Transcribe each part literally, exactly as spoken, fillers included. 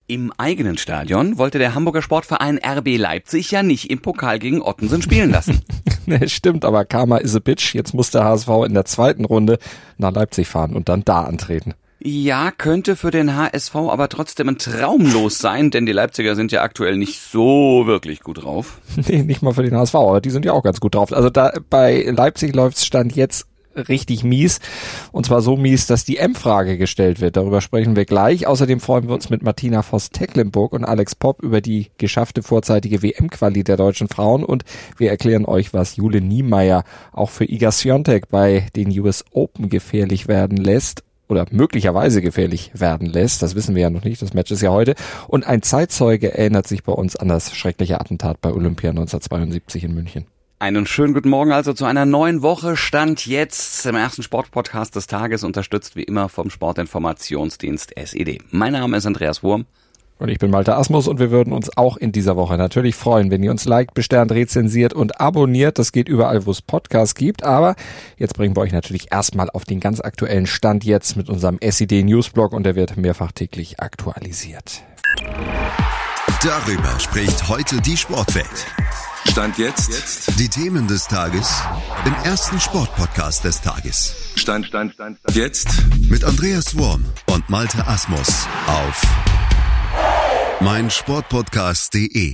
Im eigenen Stadion wollte der Hamburger Sportverein R B Leipzig ja nicht im Pokal gegen Ottensen spielen lassen. Nee, stimmt, aber Karma is a bitch. Jetzt muss der H S V in der zweiten Runde nach Leipzig fahren und dann da antreten. Ja, könnte für den H S V aber trotzdem ein Traum los sein, denn die Leipziger sind ja aktuell nicht so wirklich gut drauf. Nee, nicht mal für den H S V, aber die sind ja auch ganz gut drauf. Also da bei Leipzig läuft's Stand jetzt richtig mies. Und zwar so mies, dass die M-Frage gestellt wird. Darüber sprechen wir gleich. Außerdem freuen wir uns mit Martina Voss-Tecklenburg und Alex Popp über die geschaffte vorzeitige W M-Quali der deutschen Frauen. Und wir erklären euch, was Jule Niemeyer auch für Iga Swiatek bei den U S Open gefährlich werden lässt. Oder möglicherweise gefährlich werden lässt. Das wissen wir ja noch nicht. Das Match ist ja heute. Und ein Zeitzeuge erinnert sich bei uns an das schreckliche Attentat bei Olympia neunzehnhundertzweiundsiebzig in München. Einen schönen guten Morgen also zu einer neuen Woche. Stand jetzt im ersten Sportpodcast des Tages, unterstützt wie immer vom Sportinformationsdienst S E D. Mein Name ist Andreas Wurm. Und ich bin Malte Asmus und wir würden uns auch in dieser Woche natürlich freuen, wenn ihr uns liked, besternt, rezensiert und abonniert. Das geht überall, wo es Podcasts gibt. Aber jetzt bringen wir euch natürlich erstmal auf den ganz aktuellen Stand jetzt mit unserem S E D Newsblog und der wird mehrfach täglich aktualisiert. Darüber spricht heute die Sportwelt. Stand jetzt. Die Themen des Tages im ersten Sportpodcast des Tages. Stand, Stand, Stand, Stand. Jetzt. Mit Andreas Wurm und Malte Asmus auf meinsportpodcast punkt de.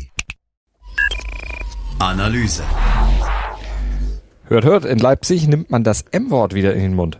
Analyse. Hört, hört, in Leipzig nimmt man das M-Wort wieder in den Mund.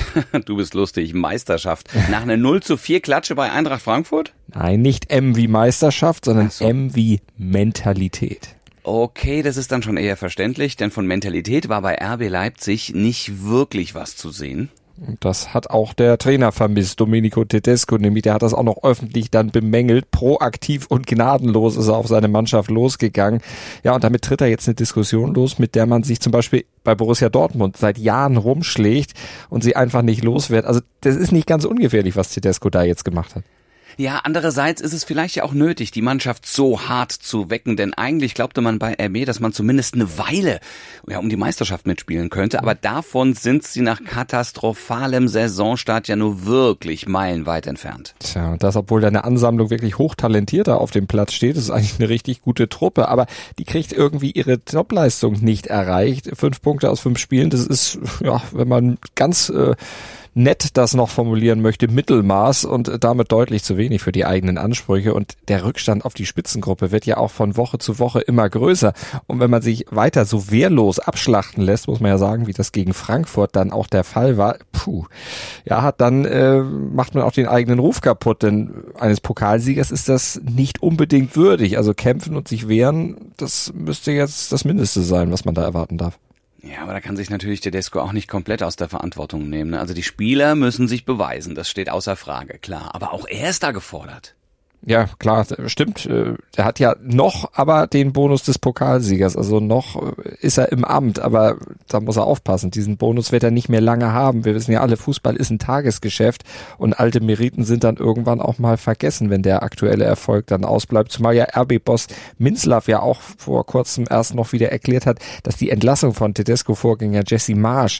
Du bist lustig. Meisterschaft. Nach einer null zu vier Klatsche bei Eintracht Frankfurt? Nein, nicht M wie Meisterschaft, sondern so. M wie Mentalität. Okay, das ist dann schon eher verständlich, denn von Mentalität war bei R B Leipzig nicht wirklich was zu sehen. Das hat auch der Trainer vermisst, Domenico Tedesco, nämlich der hat das auch noch öffentlich dann bemängelt. Proaktiv und gnadenlos ist er auf seine Mannschaft losgegangen. Ja, und damit tritt er jetzt eine Diskussion los, mit der man sich zum Beispiel bei Borussia Dortmund seit Jahren rumschlägt und sie einfach nicht los wird. Also das ist nicht ganz ungefährlich, was Tedesco da jetzt gemacht hat. Ja, andererseits ist es vielleicht ja auch nötig, die Mannschaft so hart zu wecken, denn eigentlich glaubte man bei R B, dass man zumindest eine Weile ja, um die Meisterschaft mitspielen könnte, aber davon sind sie nach katastrophalem Saisonstart ja nur wirklich meilenweit entfernt. Tja, und das, obwohl da eine Ansammlung wirklich Hochtalentierter auf dem Platz steht, das ist eigentlich eine richtig gute Truppe, aber die kriegt irgendwie ihre Topleistung nicht erreicht. Fünf Punkte aus fünf Spielen, das ist, ja, wenn man ganz äh, nett das noch formulieren möchte, Mittelmaß und damit deutlich zu wenig für die eigenen Ansprüche. Und der Rückstand auf die Spitzengruppe wird ja auch von Woche zu Woche immer größer. Und wenn man sich weiter so wehrlos abschlachten lässt, muss man ja sagen, wie das gegen Frankfurt dann auch der Fall war, puh, ja, hat dann äh, macht man auch den eigenen Ruf kaputt, denn eines Pokalsiegers ist das nicht unbedingt würdig. Also kämpfen und sich wehren, das müsste jetzt das Mindeste sein, was man da erwarten darf. Ja, aber da kann sich natürlich Tedesco auch nicht komplett aus der Verantwortung nehmen. Ne? Also die Spieler müssen sich beweisen, das steht außer Frage, klar. Aber auch er ist da gefordert. Ja, klar, stimmt. Er hat ja noch aber den Bonus des Pokalsiegers. Also noch ist er im Amt, aber da muss er aufpassen. Diesen Bonus wird er nicht mehr lange haben. Wir wissen ja alle, Fußball ist ein Tagesgeschäft und alte Meriten sind dann irgendwann auch mal vergessen, wenn der aktuelle Erfolg dann ausbleibt. Zumal ja R B-Boss Minzlaff ja auch vor kurzem erst noch wieder erklärt hat, dass die Entlassung von Tedesco-Vorgänger Jesse Marsch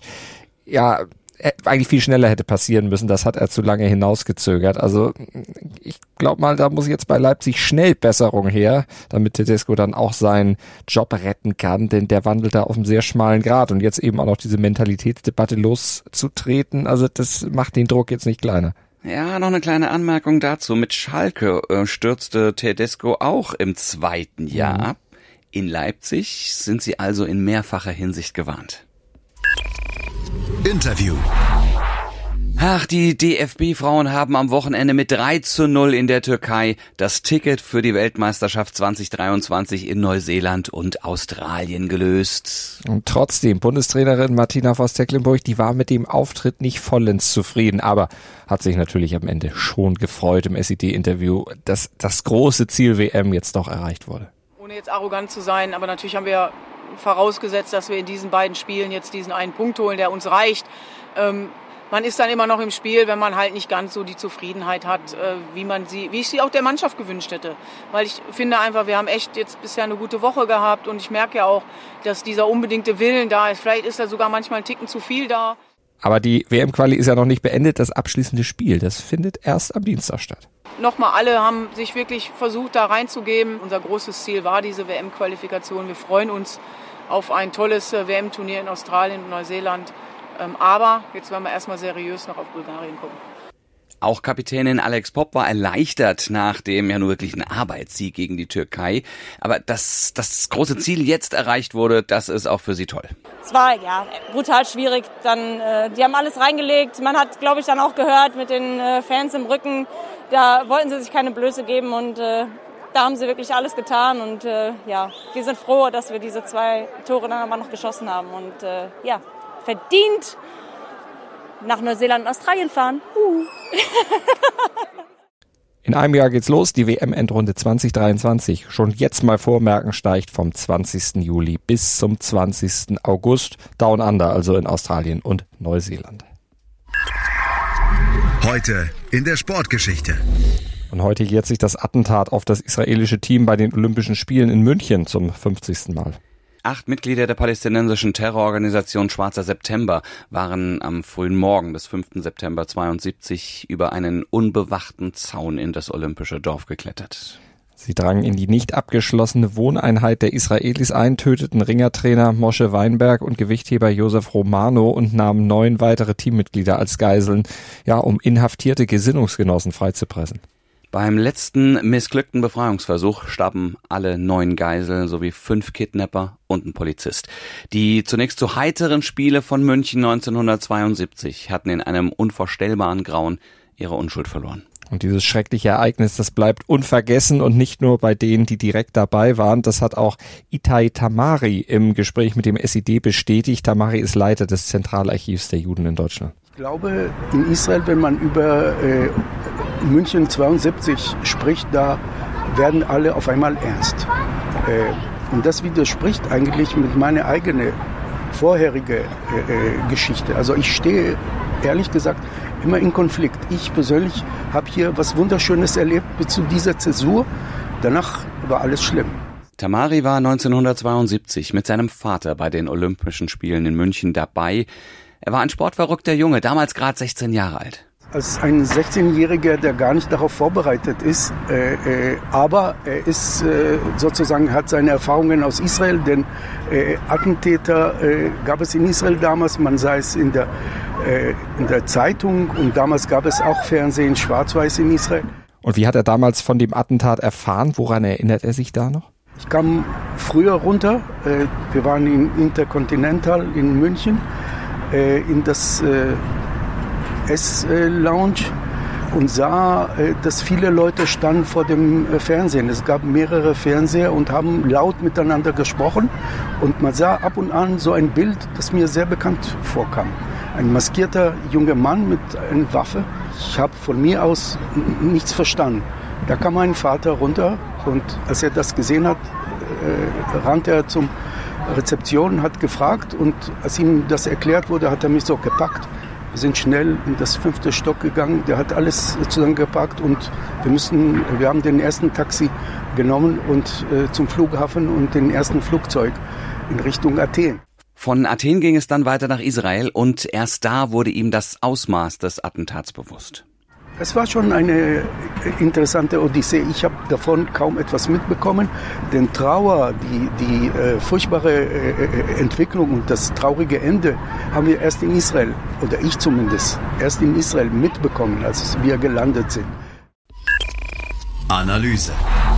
ja eigentlich viel schneller hätte passieren müssen. Das hat er zu lange hinausgezögert. Also ich glaube mal, da muss jetzt bei Leipzig schnell Besserung her, damit Tedesco dann auch seinen Job retten kann, denn der wandelt da auf einem sehr schmalen Grat und jetzt eben auch noch diese Mentalitätsdebatte loszutreten, also das macht den Druck jetzt nicht kleiner. Ja, noch eine kleine Anmerkung dazu. Mit Schalke äh, stürzte Tedesco auch im zweiten Jahr ab. In Leipzig sind sie also in mehrfacher Hinsicht gewarnt. Interview. Ach, die D F B-Frauen haben am Wochenende mit drei zu null in der Türkei das Ticket für die Weltmeisterschaft zwanzig dreiundzwanzig in Neuseeland und Australien gelöst. Und trotzdem, Bundestrainerin Martina Voss-Tecklenburg, die war mit dem Auftritt nicht vollends zufrieden, aber hat sich natürlich am Ende schon gefreut im S E D-Interview, dass das große Ziel W M jetzt doch erreicht wurde. Ohne jetzt arrogant zu sein, aber natürlich haben wir vorausgesetzt, dass wir in diesen beiden Spielen jetzt diesen einen Punkt holen, der uns reicht. Ähm, man ist dann immer noch im Spiel, wenn man halt nicht ganz so die Zufriedenheit hat, äh, wie man sie, wie ich sie auch der Mannschaft gewünscht hätte. Weil ich finde einfach, wir haben echt jetzt bisher eine gute Woche gehabt und ich merke ja auch, dass dieser unbedingte Willen da ist. Vielleicht ist da sogar manchmal ein Ticken zu viel da. Aber die W M-Quali ist ja noch nicht beendet. Das abschließende Spiel, das findet erst am Dienstag statt. Nochmal, alle haben sich wirklich versucht, da reinzugeben. Unser großes Ziel war diese W M-Qualifikation. Wir freuen uns auf ein tolles W M-Turnier in Australien und Neuseeland. Aber jetzt werden wir erstmal seriös noch auf Bulgarien gucken. Auch Kapitänin Alex Popp war erleichtert nach dem ja nur wirklichen Arbeitssieg gegen die Türkei. Aber dass das große Ziel jetzt erreicht wurde, das ist auch für sie toll. Es war ja brutal schwierig. Dann, äh, die haben alles reingelegt. Man hat, glaube ich, dann auch gehört mit den äh, Fans im Rücken, da wollten sie sich keine Blöße geben und äh, da haben sie wirklich alles getan. Und äh, ja, wir sind froh, dass wir diese zwei Tore dann aber noch geschossen haben. Und äh, ja, verdient nach Neuseeland und Australien fahren. Uh. In einem Jahr geht's los, die W M-Endrunde zwanzig dreiundzwanzig. Schon jetzt mal vormerken, steigt vom zwanzigsten Juli bis zum zwanzigsten August Down Under, also in Australien und Neuseeland. Heute in der Sportgeschichte. Und heute jährt sich das Attentat auf das israelische Team bei den Olympischen Spielen in München zum fünfzigsten Mal. Acht Mitglieder der palästinensischen Terrororganisation Schwarzer September waren am frühen Morgen des fünften September zweiundsiebzig über einen unbewachten Zaun in das olympische Dorf geklettert. Sie drangen in die nicht abgeschlossene Wohneinheit der Israelis ein, töteten Ringertrainer Moshe Weinberg und Gewichtheber Josef Romano und nahmen neun weitere Teammitglieder als Geiseln, ja, um inhaftierte Gesinnungsgenossen freizupressen. Beim letzten missglückten Befreiungsversuch starben alle neun Geiseln sowie fünf Kidnapper und ein Polizist. Die zunächst so heiteren Spiele von München neunzehnhundertzweiundsiebzig hatten in einem unvorstellbaren Grauen ihre Unschuld verloren. Und dieses schreckliche Ereignis, das bleibt unvergessen und nicht nur bei denen, die direkt dabei waren. Das hat auch Itai Tamari im Gespräch mit dem S I D bestätigt. Tamari ist Leiter des Zentralarchivs der Juden in Deutschland. Ich glaube, in Israel, wenn man über äh, München zweiundsiebzig spricht, da werden alle auf einmal ernst. Äh, und das widerspricht eigentlich mit meiner eigenen vorherige äh, Geschichte. Also ich stehe, ehrlich gesagt, immer in Konflikt. Ich persönlich habe hier was Wunderschönes erlebt bis zu dieser Zäsur. Danach war alles schlimm. Tamari war neunzehnhundertzweiundsiebzig mit seinem Vater bei den Olympischen Spielen in München dabei. Er war ein sportverrückter Junge, damals gerade sechzehn Jahre alt. Als ein sechzehnjähriger, der gar nicht darauf vorbereitet ist, äh, äh, aber er ist äh, sozusagen, hat seine Erfahrungen aus Israel, denn äh, Attentäter äh, gab es in Israel damals, man sah es in der, äh, in der Zeitung und damals gab es auch Fernsehen schwarz-weiß in Israel. Und wie hat er damals von dem Attentat erfahren? Woran erinnert er sich da noch? Ich kam früher runter, äh, wir waren in Intercontinental in München, äh, in das äh, S-Lounge und sah, dass viele Leute standen vor dem Fernsehen. Es gab mehrere Fernseher und haben laut miteinander gesprochen. Und man sah ab und an so ein Bild, das mir sehr bekannt vorkam. Ein maskierter junger Mann mit einer Waffe. Ich habe von mir aus nichts verstanden. Da kam mein Vater runter und als er das gesehen hat, äh, rannte er zum Rezeption, hat gefragt und als ihm das erklärt wurde, hat er mich so gepackt. Wir sind schnell in das fünfte Stock gegangen, der hat alles zusammengepackt und wir müssen, wir haben den ersten Taxi genommen und äh, zum Flughafen und den ersten Flugzeug in Richtung Athen. Von Athen ging es dann weiter nach Israel und erst da wurde ihm das Ausmaß des Attentats bewusst. Es war schon eine interessante Odyssee. Ich habe davon kaum etwas mitbekommen. Denn Trauer, die, die äh, furchtbare äh, Entwicklung und das traurige Ende haben wir erst in Israel, oder ich zumindest, erst in Israel mitbekommen, als wir gelandet sind. Analyse.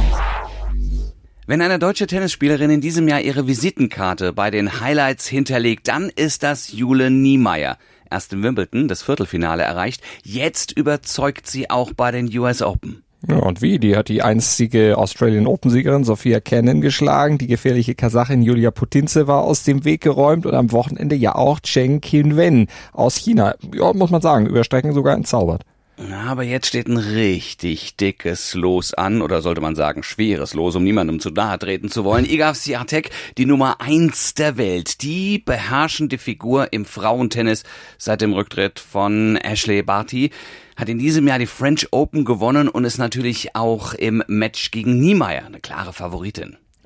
Wenn eine deutsche Tennisspielerin in diesem Jahr ihre Visitenkarte bei den Highlights hinterlegt, dann ist das Jule Niemeyer. Erst in Wimbledon das Viertelfinale erreicht, jetzt überzeugt sie auch bei den U S Open. Ja, und wie? Die hat die einstige Australian Open-Siegerin Sophia Kenin geschlagen. Die gefährliche Kasachin Julia Putintseva war aus dem Weg geräumt und am Wochenende ja auch Chen Qinwen aus China. Ja, muss man sagen, über Strecken sogar entzaubert. Aber jetzt steht ein richtig dickes Los an, oder sollte man sagen schweres Los, um niemandem zu nahe treten zu wollen. Iga Swiatek, die Nummer eins der Welt, die beherrschende Figur im Frauentennis seit dem Rücktritt von Ashley Barty, hat in diesem Jahr die French Open gewonnen und ist natürlich auch im Match gegen Niemeyer eine klare Favoritin.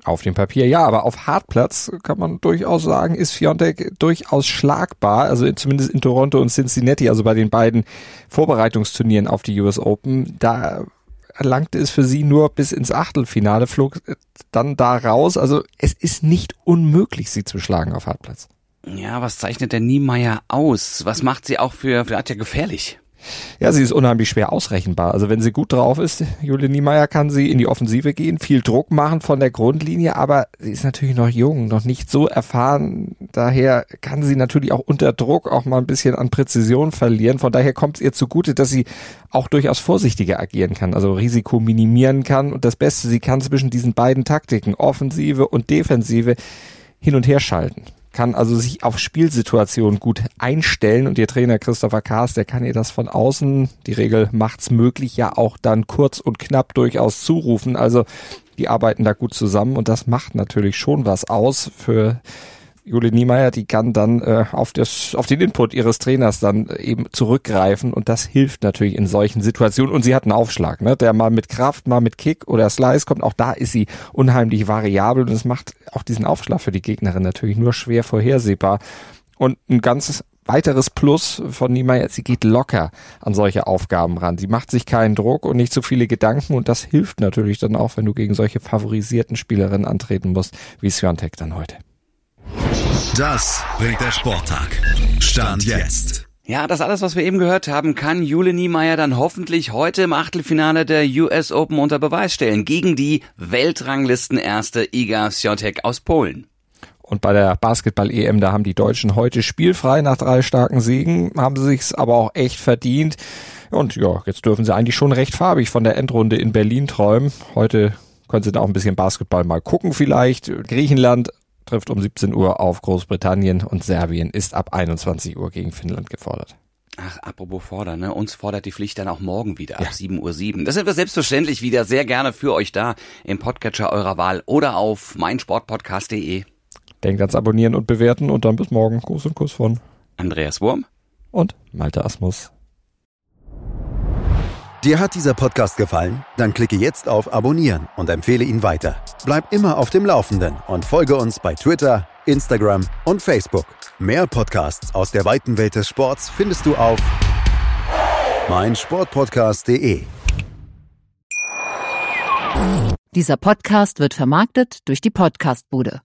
Auf dem Papier ja, aber auf Hartplatz kann man durchaus sagen, ist Świątek durchaus schlagbar, also in, zumindest in Toronto und Cincinnati, also bei den beiden Vorbereitungsturnieren auf die U S Open, da erlangte es für sie nur bis ins Achtelfinale, flog dann da raus, also es ist nicht unmöglich, sie zu schlagen auf Hartplatz. Ja, was zeichnet der Niemeyer aus? Was macht sie auch für, für ja gefährlich? Ja, sie ist unheimlich schwer ausrechenbar. Also wenn sie gut drauf ist, Jule Niemeyer, kann sie in die Offensive gehen, viel Druck machen von der Grundlinie, aber sie ist natürlich noch jung, noch nicht so erfahren. Daher kann sie natürlich auch unter Druck auch mal ein bisschen an Präzision verlieren. Von daher kommt es ihr zugute, dass sie auch durchaus vorsichtiger agieren kann, also Risiko minimieren kann. Und das Beste, sie kann zwischen diesen beiden Taktiken, Offensive und Defensive, hin und her schalten. Kann also sich auf Spielsituationen gut einstellen und ihr Trainer Christopher Kaas, der kann ihr das von außen, die Regel macht's möglich, ja auch dann kurz und knapp durchaus zurufen. Also die arbeiten da gut zusammen und das macht natürlich schon was aus für Jule Niemeyer, die kann dann äh, auf das, auf den Input ihres Trainers dann eben zurückgreifen und das hilft natürlich in solchen Situationen und sie hat einen Aufschlag, ne, der mal mit Kraft, mal mit Kick oder Slice kommt, auch da ist sie unheimlich variabel und es macht auch diesen Aufschlag für die Gegnerin natürlich nur schwer vorhersehbar und ein ganzes weiteres Plus von Niemeyer, sie geht locker an solche Aufgaben ran. Sie macht sich keinen Druck und nicht so viele Gedanken und das hilft natürlich dann auch, wenn du gegen solche favorisierten Spielerinnen antreten musst, wie Świątek dann heute. Das bringt der Sporttag. Stand jetzt. Ja, das alles, was wir eben gehört haben, kann Jule Niemeyer dann hoffentlich heute im Achtelfinale der U S Open unter Beweis stellen gegen die Weltranglistenerste Iga Świątek aus Polen. Und bei der Basketball-E M, da haben die Deutschen heute spielfrei nach drei starken Siegen, haben sie sich's aber auch echt verdient. Und ja, jetzt dürfen sie eigentlich schon recht farbig von der Endrunde in Berlin träumen. Heute können sie da auch ein bisschen Basketball mal gucken vielleicht. Griechenland trifft um siebzehn Uhr auf Großbritannien und Serbien ist ab einundzwanzig Uhr gegen Finnland gefordert. Ach, apropos fordern, ne? Uns fordert die Pflicht dann auch morgen wieder ab ja. sieben Uhr sieben. Das sind wir selbstverständlich wieder sehr gerne für euch da im Podcatcher eurer Wahl oder auf meinsportpodcast punkt de. Denkt ans Abonnieren und Bewerten und dann bis morgen. Gruß und Kuss von Andreas Wurm und Malte Asmus. Dir hat dieser Podcast gefallen? Dann klicke jetzt auf Abonnieren und empfehle ihn weiter. Bleib immer auf dem Laufenden und folge uns bei Twitter, Instagram und Facebook. Mehr Podcasts aus der weiten Welt des Sports findest du auf meinsportpodcast punkt de. Dieser Podcast wird vermarktet durch die Podcastbude.